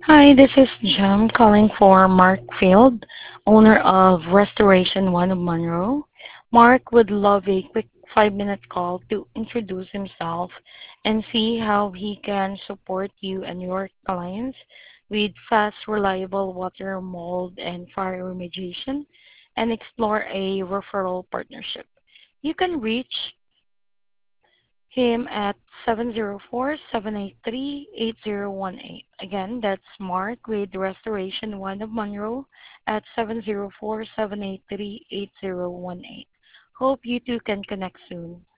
Hi, this is Jem calling for Mark Field, owner of Restoration One of Monroe. Mark would love a quick 5-minute call to introduce himself and see how he can support you and your clients with fast, reliable water, mold, and fire remediation and explore a referral partnership. You can reach him at 704-783-8018. Again, that's Mark with Restoration One of Monroe at 704-783-8018. Hope you two can connect soon.